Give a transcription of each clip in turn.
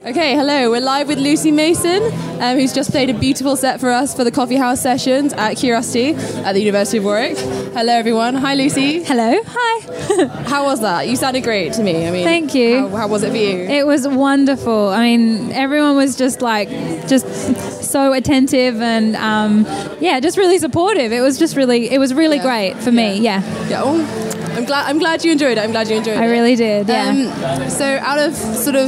Okay, hello. We're live with Lucy Mason, who's just played a beautiful set for us for the Coffee House sessions at Curiosity at the University of Warwick. Hello, everyone. Hi, Lucy. Hello. Hi. How was that? You sounded great to me. I mean, thank you. How was it for you? It was wonderful. I mean, everyone was just so attentive and just really supportive. It was really great for me. Yeah. Yeah. Oh, I'm glad you enjoyed it. I really did. Yeah. So out of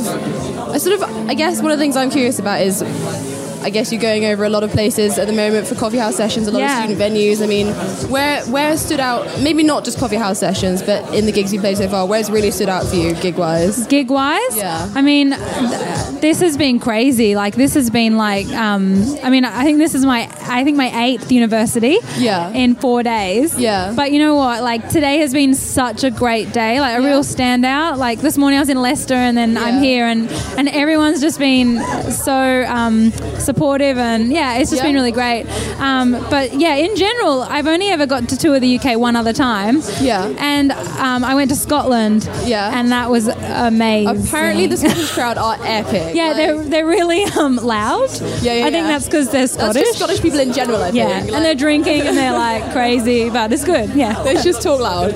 I guess one of the things I'm curious about is, I guess you're going over a lot of places at the moment for coffee house sessions, a lot of student venues. I mean, where stood out, maybe not just coffee house sessions, but in the gigs you played so far, where's really stood out for you gig-wise? Gig-wise? Yeah. I mean, this has been crazy. Like, this has been like, I think this is my 8th university in 4 days. Yeah. But you know what? Like, today has been such a great day, like a real standout. Like, this morning I was in Leicester and then I'm here and everyone's just been so supportive and it's just been really great. But in general, I've only ever got to tour the UK one other time. Yeah. And I went to Scotland. Yeah. And that was amazing. Apparently the Scottish crowd are epic. Yeah, they're really loud. Yeah. I think that's because they're Scottish. That's just Scottish people in general, I think. Yeah, and they're drinking and they're like crazy, but it's good. Yeah. They just talk loud.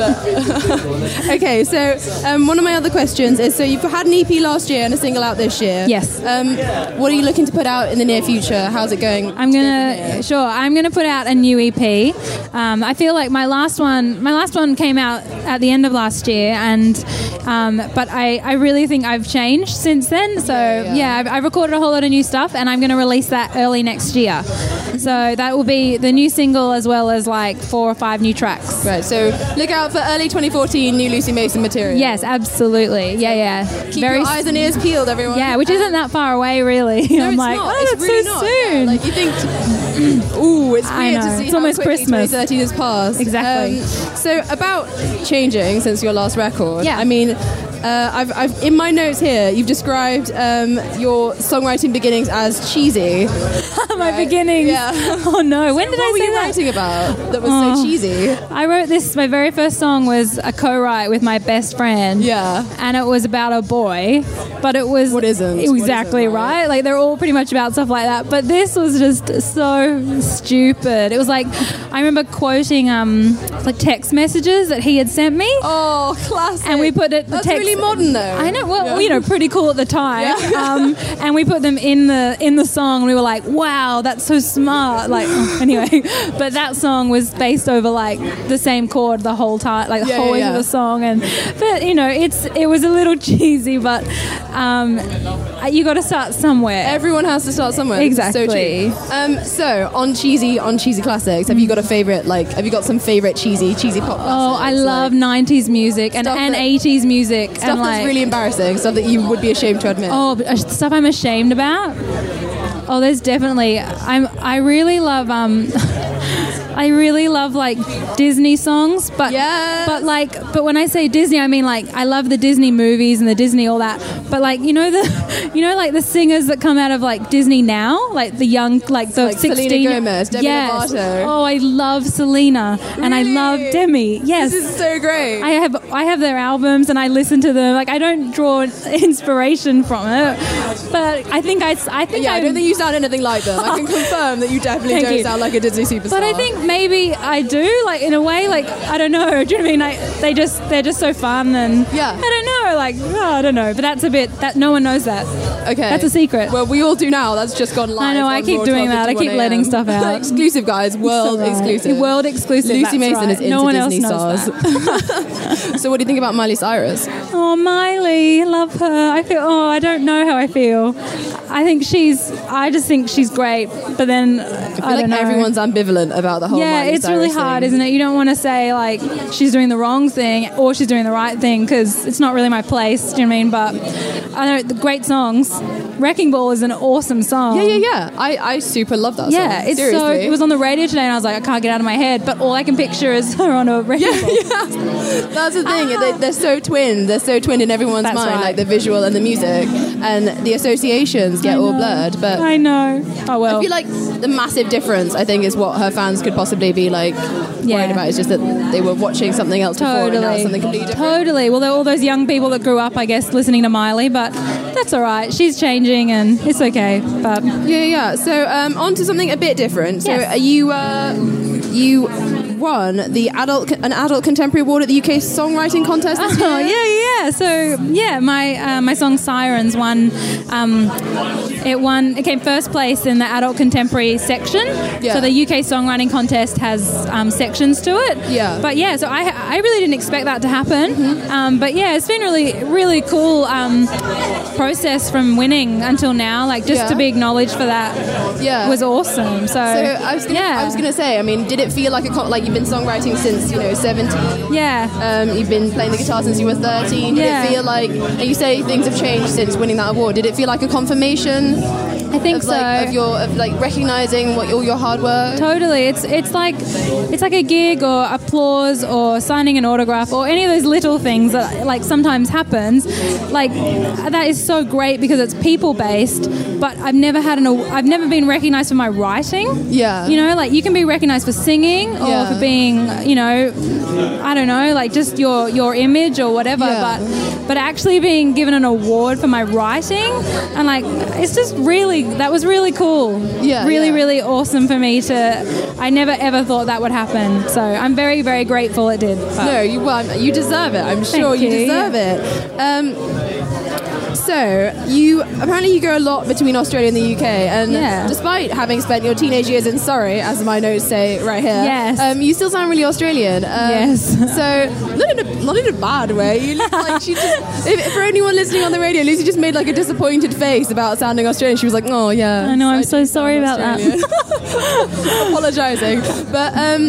Okay, so one of my other questions is, so you've had an EP last year and a single out this year. Yes. What are you looking to put out in the near future? How's it going? I'm gonna put out a new EP. I feel like my last one came out at the end of last year, and but I really think I've changed since then. So I've recorded a whole lot of new stuff, and I'm going to release that early next year. So that will be the new single as well as like 4 or 5 new tracks. Right. So look out for early 2014 new Lucy Mason material. Yes, absolutely. Yeah. Keep your eyes and ears peeled, everyone. Yeah, which isn't that far away, really. No, I'm like, not. oh, that's really so not. soon. Yeah, like you think, ooh, it's weird to see it's how almost quickly Christmas. 2013 has passed. Exactly. So about changing since your last record. Yeah. I mean, I've in my notes here, you've described your songwriting beginnings as cheesy. My beginnings. Yeah. Oh no, when did I say that? What were you writing about that was so cheesy? I wrote this, my very first song was a co-write with my best friend. Yeah. And it was about a boy, but it was... What isn't? Exactly right? Like, they're all pretty much about stuff like that. But this was just so stupid. It was like, I remember quoting like text messages that he had sent me. Oh, classic. And we put it... That's really modern, though. I know. Well, pretty cool at the time. Yeah. And we put them in the song, and we were like, wow, that's so smart. Like, anyway, but that song was based over like the same chord the whole time, like the whole way of the song. But it was a little cheesy, but you got to start somewhere. Everyone has to start somewhere. Exactly. So on cheesy classics, have you got a favorite? Like, have you got some favorite cheesy pop classics? Oh, I love 90s music and 80s music. Stuff and that's really embarrassing, stuff that you would be ashamed to admit. Oh, stuff I'm ashamed about? Oh, there's definitely... I really love... I really love like Disney songs, but when I say Disney, I mean like I love the Disney movies and the Disney all that. But like like the singers that come out of like Disney now, like the young, like the like 16. Selena Gomez, Demi Lovato. Oh, I love Selena and I love Demi. Yes, this is so great. I have their albums and I listen to them. Like I don't draw inspiration from it, but I think I don't think you sound anything like them. I can confirm that you definitely don't sound like a Disney superstar. But I think maybe I do, like in a way, like I don't know. Do you know what I mean? Like they're just so fun and I don't know, like I don't know. But that's a bit that no one knows that. Okay, that's a secret. Well, we all do now. That's just gone live. I know. I keep doing that. I keep letting stuff out. Exclusive, guys. World exclusive. World exclusive. Lucy Mason is into no one Disney else stars. So, what do you think about Miley Cyrus? Oh, Miley, love her. I don't know how I feel. I just think she's great. But then I don't know. Everyone's ambivalent about the whole Miley it's Cyrus really hard, thing. isn't it? You don't want to say like she's doing the wrong thing or she's doing the right thing because it's not really my place. Do you know what I mean? But I know the great songs. Wrecking Ball is an awesome song. Yeah. I super love that song. Yeah, it's seriously. it was on the radio today and I was like, I can't get out of my head, but all I can picture is her on a wrecking ball. Yeah. That's the thing. They're so twinned. They're so twinned in everyone's mind, right. like the visual and the music and the associations lines get all blurred. But I know. Oh well. I feel like the massive difference, I think, is what her fans could possibly be like worried about. Is just that they were watching something else before and now something completely different. Totally. Well, there are all those young people that grew up, I guess, listening to Miley, but that's all right. She's changing and it's okay. But yeah. So on to something a bit different. So Yes. you won an adult contemporary award at the UK Songwriting Contest this year. Oh, yeah. So, yeah, my song Sirens won. It came first place in the adult contemporary section. Yeah. So the UK Songwriting Contest has sections to it. Yeah. But yeah, so I really didn't expect that to happen. But yeah, it's been really cool process from winning until now. Like just to be acknowledged for that was awesome. So I was gonna say, I mean, did it feel like you've been songwriting since 17? Yeah. You've been playing the guitar since you were 13. Did it feel like, and you say things have changed since winning that award, did it feel like a confirmation? I think so. Of recognizing all your hard work. Totally, it's like a gig or applause or signing an autograph or any of those little things that like sometimes happens. Like that is so great because it's people based. But I've never been recognized for my writing. Yeah. You know, like you can be recognized for singing or for being, I don't know, like just your image or whatever. Yeah. But actually being given an award for my writing and like it's just that was really cool. Yeah. Really awesome for me I never ever thought that would happen. So I'm very, very grateful it did. But No, you deserve it. I'm sure you deserve it. So you go a lot between Australia and the UK, and despite having spent your teenage years in Surrey, as my notes say right here, you still sound really Australian. Yes. So not in a bad way. You look like she just. For anyone listening on the radio, Lucy just made like a disappointed face about sounding Australian. She was like, "Oh yeah." I know. I'm so sorry about that. Apologising, but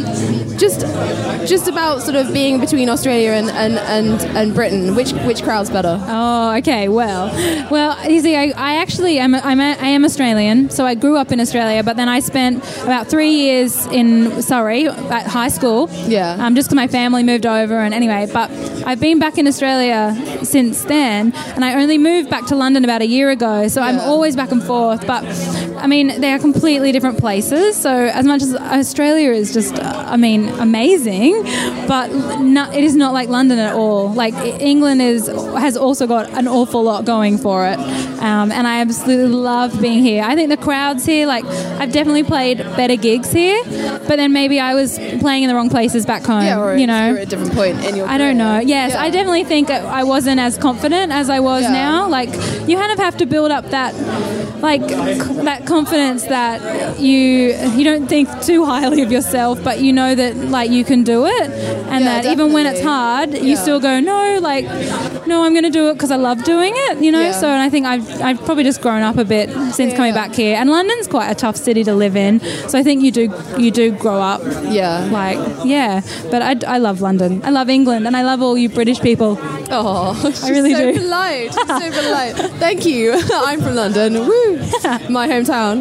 just about sort of being between Australia and Britain. Which crowd's better? Oh, okay. Well, you see, I actually am Australian, so I grew up in Australia, but then I spent about 3 years in Surrey at high school. Yeah. Just because my family moved over, and anyway, but I've been back in Australia since then, and I only moved back to London about a year ago, so I'm always back and forth. But I mean, they are completely different places. So as much as Australia is just, amazing, but it is not like London at all. Like England has also got an awful lot going for it, and I absolutely love being here. I think the crowds here, like I've definitely played better gigs here, but then maybe I was playing in the wrong places back home. Yeah, or you know, you're at a different point in your career. I don't know. Yes, I definitely think I wasn't as confident as I was now. Like you kind of have to build up that confidence that you don't think too highly of yourself, but you know that like you can do it, and that definitely. even when it's hard, you still go no, I'm going to do it because I love doing it, you know. Yeah. So, and I think I've probably just grown up a bit since coming back here, and London's quite a tough city to live in. So I think you do grow up. Yeah. But I love London. I love England, and I love all you British people. Oh, I really so do. Polite. She's so polite. Thank you. I'm from London. Woo. My hometown.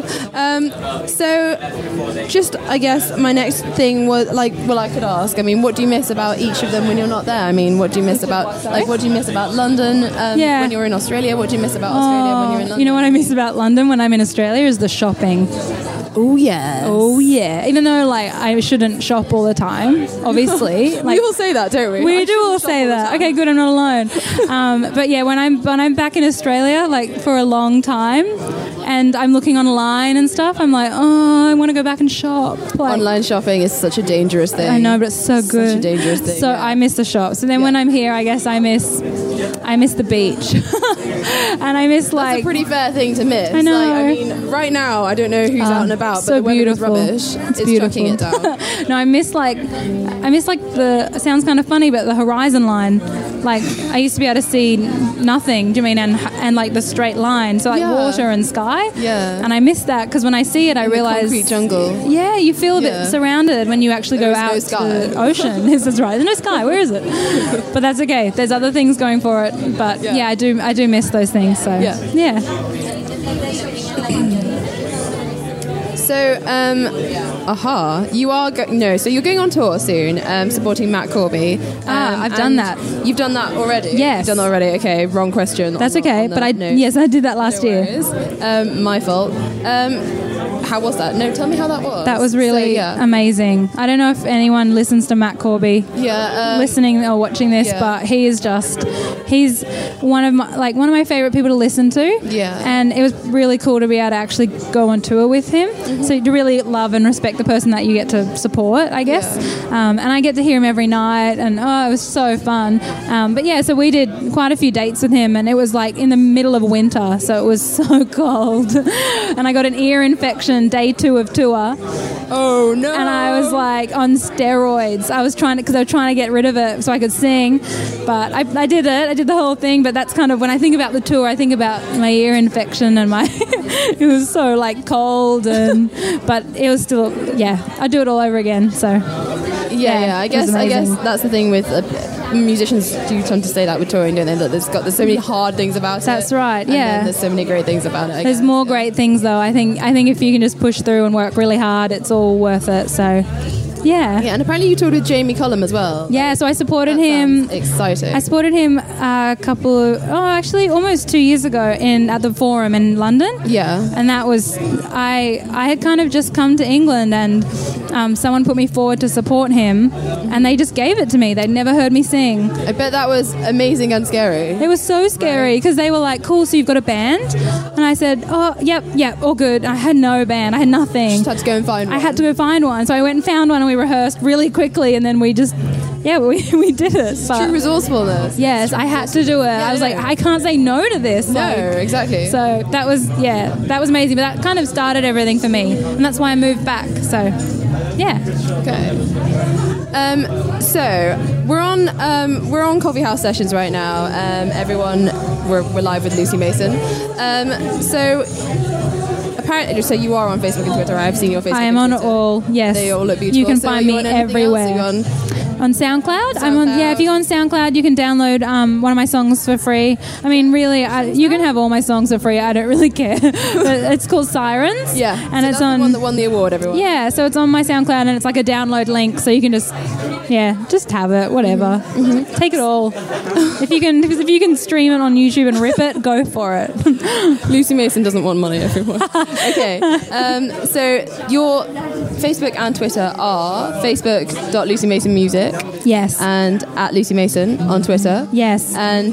So just, I guess my next thing was I could ask, I mean, what do you miss about each of them when you're not there? I mean, what do you miss about London when you're in Australia? What do you miss about Australia when you're in London? You know what I miss about London when I'm in Australia is the shopping. Oh yeah. Oh yeah. Even though I shouldn't shop all the time, obviously. We all say that, don't we? We do all say that. Okay, good. I'm not alone. But yeah, when I'm back in Australia, for a long time, and I'm looking online and stuff, I'm like, oh, I want to go back and shop. Online shopping is such a dangerous thing. I know, but it's so good. Such a dangerous thing. So I miss the shop. So then when I'm here, I guess I miss the beach. And I miss That's a pretty fair thing to miss. I know. I mean, right now I don't know who's out and about, so but the weather beautiful. is rubbish. It's beautiful. chucking it down. No, I miss the. It sounds kind of funny, but the horizon line. Like I used to be able to see nothing. Do you mean and the straight line? So water and sky. Yeah. And I miss that because when I see it, I realize concrete jungle. Yeah, you feel a bit surrounded when you actually go out to the ocean. This is right. There's no sky. Where is it? But that's okay. There's other things going for it. But I do miss those things. So yeah. You are so you're going on tour soon, supporting Matt Corby. I've done that. You've done that already? Yes. You've done that already. Okay, wrong question. That's okay, but I did that last year. My fault. How was that? No, tell me how that was. That was really amazing. I don't know if anyone listens to Matt Corby, listening or watching this, but he's one of my favorite people to listen to. Yeah. And it was really cool to be able to actually go on tour with him. Mm-hmm. So to really love and respect the person that you get to support, I guess. Yeah. And I get to hear him every night, and it was so fun. So we did quite a few dates with him, and it was like in the middle of winter, so it was so cold. And I got an ear infection day 2 of tour. Oh no! And I was like on steroids. I was trying to get rid of it so I could sing, but I did it. I did the whole thing. But that's kind of when I think about the tour, I think about my ear infection and my. It was so like cold, but it was still I'd do it all over again. So I guess that's the thing with. Musicians do tend to say that with touring, don't they? That there's so many hard things about it. That's right. And there's so many great things about it. There's more great things though. I think if you can just push through and work really hard, it's all worth it. So. Yeah, and apparently you toured with Jamie Cullum as well. Yeah, so I supported him. Exciting. I supported him almost 2 years ago at the Forum in London. Yeah, and that was I had kind of just come to England, and someone put me forward to support him, and they just gave it to me. They'd never heard me sing. I bet that was amazing and scary. It was so scary because they were like, "Cool, so you've got a band?" And I said, "Oh, yep, all good." I had no band. I had nothing. Just had to go and find one. I had to go find one, so I went and found one, and we rehearsed really quickly, and then we just we did it. But true resourcefulness. Yes, I had to do it. I was like, I can't say no to this. No, exactly. So that was amazing. But that kind of started everything for me, and that's why I moved back. So okay. So we're on Coffee House Sessions right now. Everyone, we're live with Lucy Mason. Apparently, so you are on Facebook and Twitter. I've seen your Facebook. I am on all. Yes, they all look beautiful. You can find me everywhere. On SoundCloud? I'm on. Yeah, if you go on SoundCloud, you can download one of my songs for free. I mean, really, you can have all my songs for free. I don't really care. But it's called Sirens. Yeah, and so it's on the one that won the award. Everyone. Yeah, so it's on my SoundCloud, and it's like a download link, so you can just have it, whatever. Mm-hmm. Take it all. If you can stream it on YouTube and rip it, go for it. Lucy Mason doesn't want money, everyone. Okay. So your Facebook and Twitter are facebook.lucymasonmusic. Yes. And at Lucy Mason on Twitter. Yes. And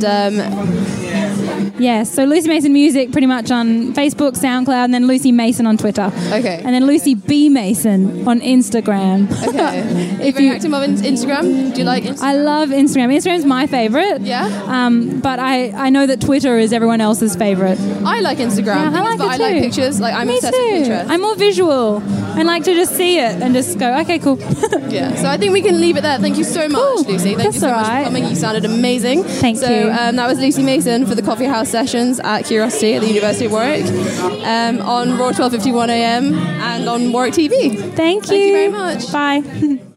yes, so Lucy Mason Music pretty much on Facebook, SoundCloud, and then Lucy Mason on Twitter. Okay. And then Lucy B. Mason on Instagram. Okay. If you're active on Instagram, do you like Instagram? I love Instagram. Instagram's my favourite. Yeah? But I know that Twitter is everyone else's favourite. I like Instagram. Yeah, I like pictures. Like I'm obsessed with Pinterest. I'm more visual. I like to just see it and just go, okay, cool. Yeah, so I think we can leave it there. Thank you so much, Lucy. Thank you so much for coming. You sounded amazing. Thank you. So that was Lucy Mason for the Coffee House Sessions at Curiosity at the University of Warwick on Raw 12:51 AM and on Warwick TV. Thank you very much. Bye.